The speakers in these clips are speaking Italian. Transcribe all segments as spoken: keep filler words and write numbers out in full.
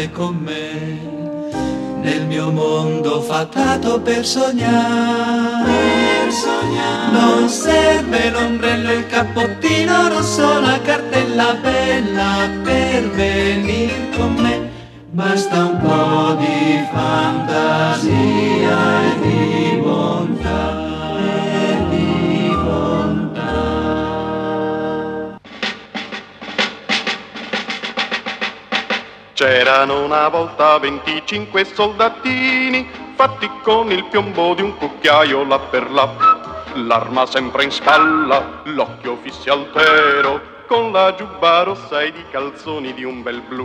state con me nel mio mondo fatato per sognare, per sognare. Non serve l'ombrello e il cappottino rosso, la cartella bella per venire con me. Basta un po' di fantasia e di bontà, e di bontà. C'erano una volta venticinque soldatini, fatti con il piombo di un cucchiaio là per là. L'arma sempre in spalla, l'occhio fisso altero, con la giubba rossa ed i calzoni di un bel blu.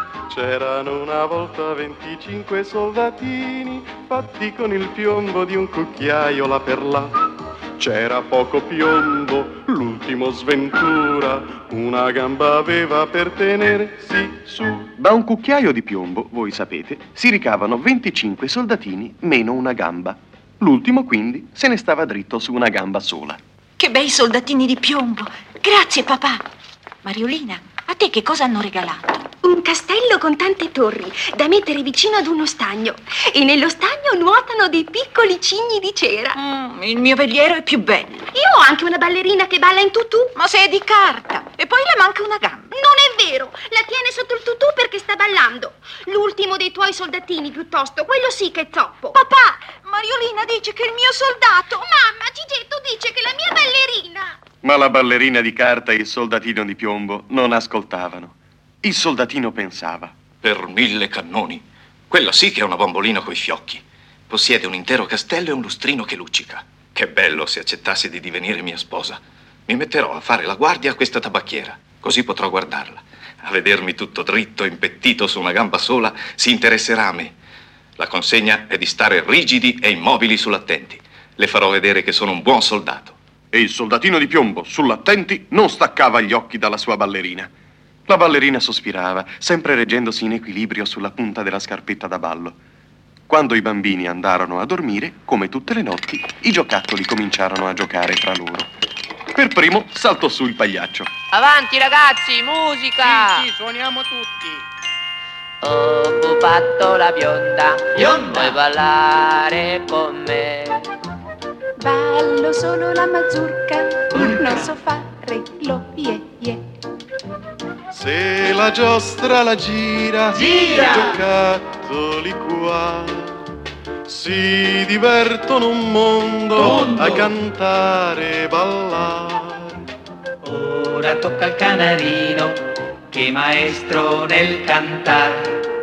C'erano una volta venticinque soldatini, fatti con il piombo di un cucchiaio là per là. C'era poco piombo, l'ultimo sventura, una gamba aveva per tenersi su. Da un cucchiaio di piombo, voi sapete, si ricavano venticinque soldatini meno una gamba. L'ultimo, quindi, se ne stava dritto su una gamba sola. Che bei soldatini di piombo! Grazie, papà! Mariolina, a te che cosa hanno regalato? Un castello con tante torri, da mettere vicino ad uno stagno. E nello stagno nuotano dei piccoli cigni di cera. Mm, il mio veliero è più bello. Io ho anche una ballerina che balla in tutù. Ma se è di carta. E poi le manca una gamba. Non è vero, la tiene sotto il tutù perché sta ballando. L'ultimo dei tuoi soldatini, piuttosto, quello sì che è zoppo. Papà, Mariolina dice che il mio soldato... Mamma, Gigetto dice che la mia ballerina... Ma la ballerina di carta e il soldatino di piombo non ascoltavano. Il soldatino pensava: per mille cannoni, quella sì che è una bambolina coi fiocchi. Possiede un intero castello e un lustrino che luccica. Che bello se accettassi di divenire mia sposa. Mi metterò a fare la guardia a questa tabacchiera, così potrò guardarla. A vedermi tutto dritto, impettito su una gamba sola, si interesserà a me. La consegna è di stare rigidi e immobili sull'attenti. Le farò vedere che sono un buon soldato. E il soldatino di piombo, sull'attenti, non staccava gli occhi dalla sua ballerina. La ballerina sospirava, sempre reggendosi in equilibrio sulla punta della scarpetta da ballo. Quando i bambini andarono a dormire, come tutte le notti, i giocattoli cominciarono a giocare tra loro. Per primo saltò su il pagliaccio. Avanti ragazzi, musica! Sì, sì, suoniamo tutti. Oh, pupattola bionda, Bionda. vuoi ballare con me? Ballo solo la mazurka, non so fare lo ye ye. Se la giostra la gira, Gira! i giocattoli qua si divertono un mondo, Mondo. a cantare e ballare. Ora tocca al canarino, che maestro nel cantar.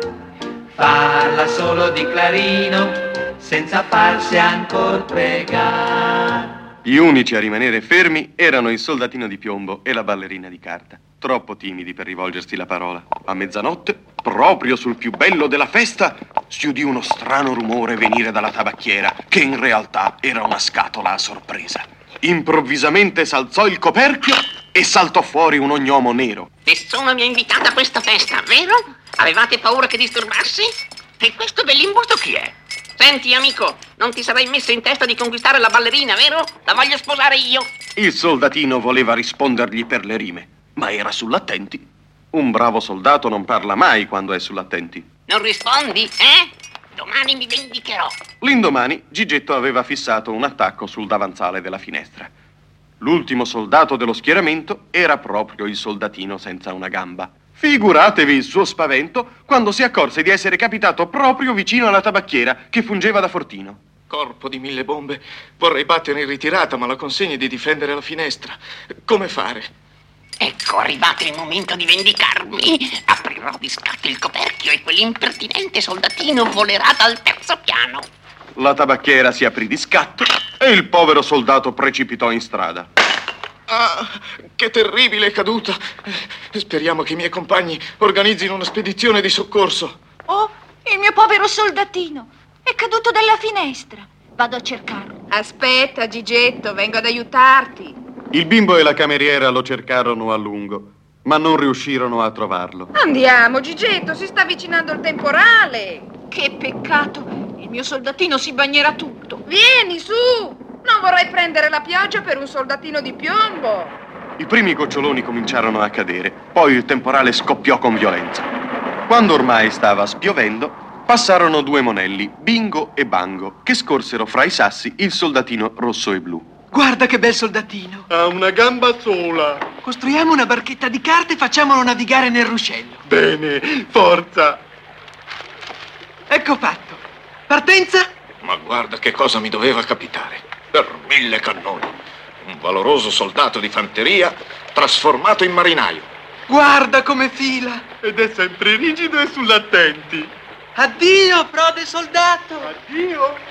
Parla solo di clarino, senza farsi ancor pregare. Gli unici a rimanere fermi erano il soldatino di piombo e la ballerina di carta, troppo timidi per rivolgersi la parola. A mezzanotte, proprio sul più bello della festa, si udì uno strano rumore venire dalla tabacchiera, che in realtà era una scatola a sorpresa. Improvvisamente s'alzò il coperchio e saltò fuori un ognomo nero. Nessuno mi ha invitata a questa festa, vero? Avevate paura che disturbassi? E questo bell'imbusto chi è? Senti, amico, non ti sarai messo in testa di conquistare la ballerina, vero? La voglio sposare io. Il soldatino voleva rispondergli per le rime, ma era sull'attenti. Un bravo soldato non parla mai quando è sull'attenti. Non rispondi, eh? Domani mi vendicherò. L'indomani Gigetto aveva fissato un attacco sul davanzale della finestra. L'ultimo soldato dello schieramento era proprio il soldatino senza una gamba. Figuratevi il suo spavento quando si accorse di essere capitato proprio vicino alla tabacchiera che fungeva da fortino. Corpo di mille bombe, vorrei battere in ritirata, ma la consegna è di difendere la finestra. Come fare? Ecco, arrivato il momento di vendicarmi. Aprirò di scatto il coperchio e quell'impertinente soldatino volerà dal terzo piano. La tabacchiera si aprì di scatto e il povero soldato precipitò in strada. Ah, che terribile caduta. Speriamo che i miei compagni organizzino una spedizione di soccorso. Oh, il mio povero soldatino è caduto dalla finestra. Vado a cercarlo. Aspetta, Gigetto, vengo ad aiutarti. Il bimbo e la cameriera lo cercarono a lungo, ma non riuscirono a trovarlo. Andiamo, Gigetto, si sta avvicinando il temporale. Che peccato, il mio soldatino si bagnerà tutto. Vieni, su! Non vorrei prendere la pioggia per un soldatino di piombo. I primi goccioloni cominciarono a cadere, poi il temporale scoppiò con violenza. Quando ormai stava spiovendo, passarono due monelli, Bingo e Bango, che scorsero fra i sassi il soldatino rosso e blu. Guarda che bel soldatino. Ha una gamba sola. Costruiamo una barchetta di carte e facciamolo navigare nel ruscello. Bene, forza. Ecco fatto. Partenza? Ma guarda che cosa mi doveva capitare. Per mille cannoni. Un valoroso soldato di fanteria trasformato in marinaio. Guarda come fila. Ed è sempre rigido e sull'attenti. Addio, prode soldato. Addio.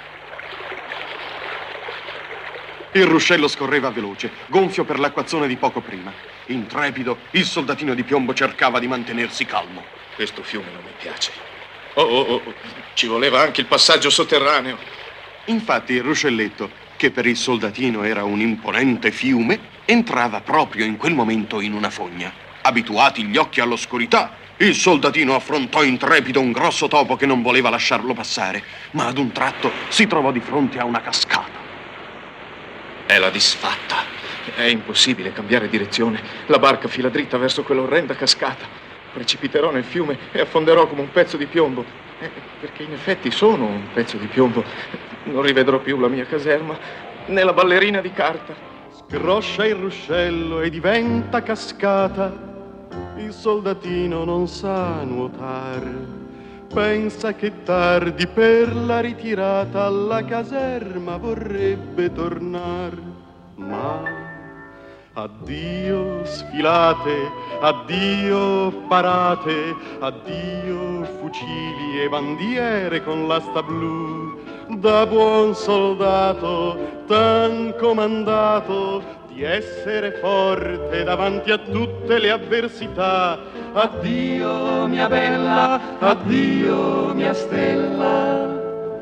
Il ruscello scorreva veloce, gonfio per l'acquazzone di poco prima. Intrepido, il soldatino di piombo cercava di mantenersi calmo. Questo fiume non mi piace. Oh, oh, oh, ci voleva anche il passaggio sotterraneo. Infatti il ruscelletto, che per il soldatino era un imponente fiume, entrava proprio in quel momento in una fogna. Abituati gli occhi all'oscurità, il soldatino affrontò intrepido un grosso topo che non voleva lasciarlo passare, ma ad un tratto si trovò di fronte a una cascata. È la disfatta. È impossibile cambiare direzione. La barca fila dritta verso quell'orrenda cascata. Precipiterò nel fiume e affonderò come un pezzo di piombo. Eh, perché in effetti sono un pezzo di piombo. Non rivedrò più la mia caserma, né la ballerina di carta. Scroscia il ruscello e diventa cascata. Il soldatino non sa nuotare. Pensa che tardi per la ritirata alla caserma vorrebbe tornare, ma addio sfilate, addio parate, addio fucili e bandiere con l'asta blu. Da buon soldato t'han comandato di essere forte davanti a tutte le avversità. Addio mia bella, addio mia stella.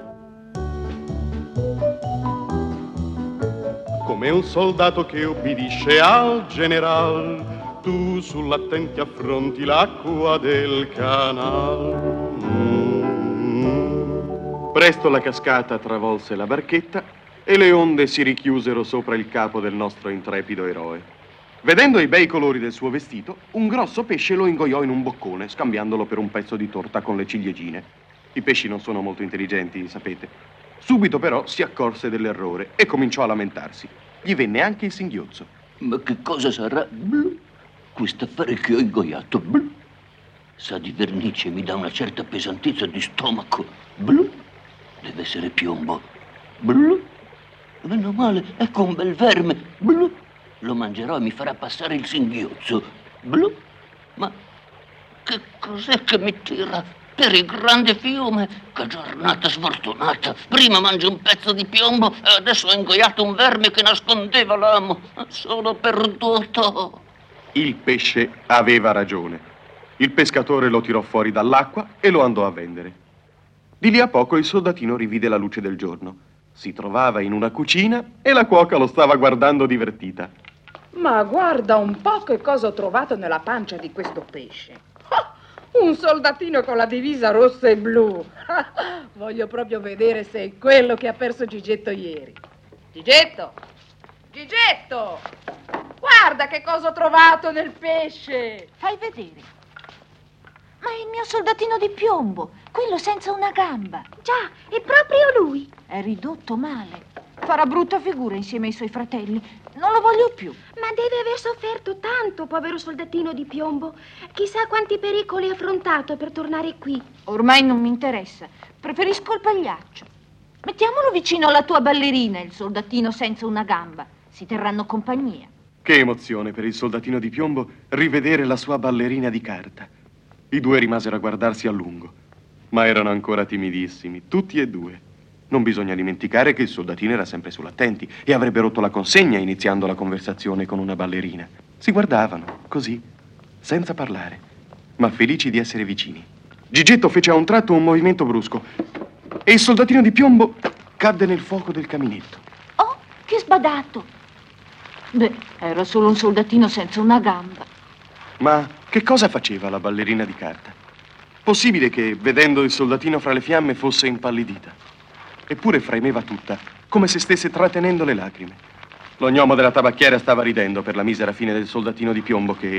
Come un soldato che obbedisce al general, tu sull'attenti affronti l'acqua del canal. Mm. Presto la cascata travolse la barchetta e le onde si richiusero sopra il capo del nostro intrepido eroe. Vedendo i bei colori del suo vestito, un grosso pesce lo ingoiò in un boccone, scambiandolo per un pezzo di torta con le ciliegine. I pesci non sono molto intelligenti, sapete. Subito però si accorse dell'errore e cominciò a lamentarsi. Gli venne anche il singhiozzo. Ma che cosa sarà? Blu. Quest'affare che ho ingoiato. Blu. Sa di vernice e mi dà una certa pesantezza di stomaco. Blu. Deve essere piombo. Blu. Meno male, ecco un bel verme. Blu. Lo mangerò e mi farà passare il singhiozzo. Blu. Ma che cos'è che mi tira per il grande fiume? Che giornata sfortunata. Prima mangio un pezzo di piombo e adesso ho ingoiato un verme che nascondeva l'amo. Sono perduto. Il pesce aveva ragione. Il pescatore lo tirò fuori dall'acqua e lo andò a vendere. Di lì a poco il soldatino rivide la luce del giorno. Si trovava in una cucina e la cuoca lo stava guardando divertita. Ma guarda un po' che cosa ho trovato nella pancia di questo pesce. Ah, un soldatino con la divisa rossa e blu. Ah, voglio proprio vedere se è quello che ha perso Gigetto ieri. Gigetto! Gigetto! Guarda che cosa ho trovato nel pesce! Fai vedere. Ma è il mio soldatino di piombo, quello senza una gamba. Già, è proprio lui. È ridotto male. Farà brutta figura insieme ai suoi fratelli. Non lo voglio più. Ma deve aver sofferto tanto, povero soldatino di piombo. Chissà quanti pericoli ha affrontato per tornare qui. Ormai non mi interessa. Preferisco il pagliaccio. Mettiamolo vicino alla tua ballerina, il soldatino senza una gamba. Si terranno compagnia. Che emozione per il soldatino di piombo rivedere la sua ballerina di carta. I due rimasero a guardarsi a lungo, ma erano ancora timidissimi, tutti e due. Non bisogna dimenticare che il soldatino era sempre sull'attenti e avrebbe rotto la consegna iniziando la conversazione con una ballerina. Si guardavano, così, senza parlare, ma felici di essere vicini. Gigetto fece a un tratto un movimento brusco e il soldatino di piombo cadde nel fuoco del caminetto. Oh, che sbadato! Beh, era solo un soldatino senza una gamba. Ma che cosa faceva la ballerina di carta? Possibile che, vedendo il soldatino fra le fiamme, fosse impallidita. Eppure fremeva tutta, come se stesse trattenendo le lacrime. Lo gnomo della tabacchiera stava ridendo per la misera fine del soldatino di piombo che,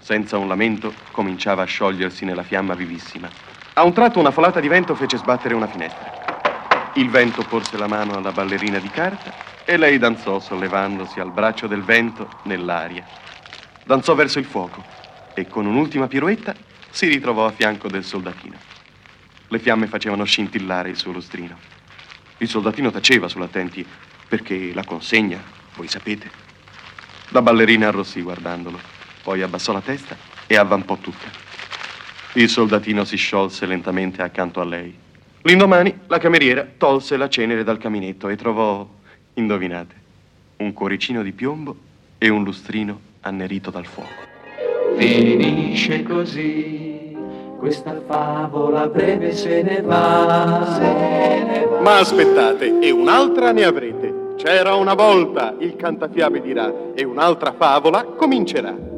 senza un lamento, cominciava a sciogliersi nella fiamma vivissima. A un tratto una folata di vento fece sbattere una finestra. Il vento porse la mano alla ballerina di carta e lei danzò sollevandosi al braccio del vento nell'aria. Danzò verso il fuoco e con un'ultima piruetta si ritrovò a fianco del soldatino. Le fiamme facevano scintillare il suo lustrino. Il soldatino taceva sull'attenti perché la consegna, voi sapete. La ballerina arrossì guardandolo, poi abbassò la testa e avvampò tutta. Il soldatino si sciolse lentamente accanto a lei. L'indomani la cameriera tolse la cenere dal caminetto e trovò, indovinate, un cuoricino di piombo e un lustrino annerito dal fuoco. Finisce così, questa favola breve se ne va, se ne va. Ma aspettate, e un'altra ne avrete. C'era una volta, il cantafiabe dirà, e un'altra favola comincerà.